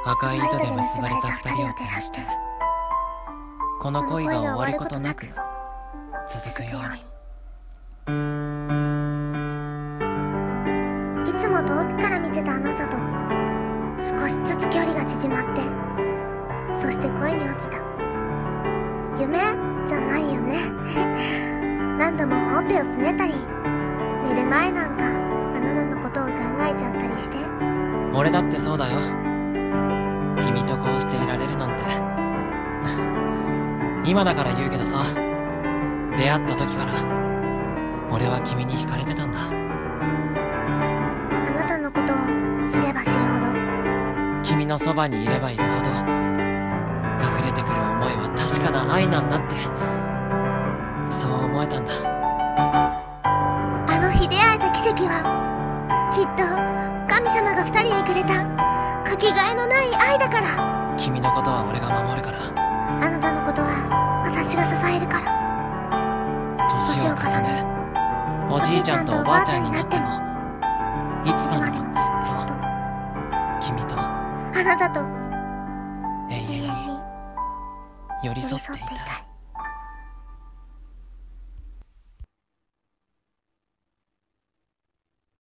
赤い糸で結ばれた二人を照らして、この恋が終わることなく続くように。 いつも遠くから見てたあなたと少しずつ距離が縮まって、そして恋に落ちた。夢じゃないよね。何度もほっぺをつねったり、寝る前なんかあなたのことを考えちゃったりして。 俺だってそうだよ。君とこうしていられるなんて。今だから言うけどさ、出会った時から俺は君に惹かれてたんだ。 あなたのことを知れば知るほど、 君のそばにいればいるほど溢れてくる思いは確かな愛なんだって、そう思えたんだ。 あの日出会えた奇跡はきっと神様が二人にくれたかけがえのない愛だから。 君のことは俺が守るから。 あなたのことは私が支えるから。 年を重ね、おじいちゃんとおばあちゃんになっても、いつまでもずっと君とあなたと永遠に寄り添っていたい。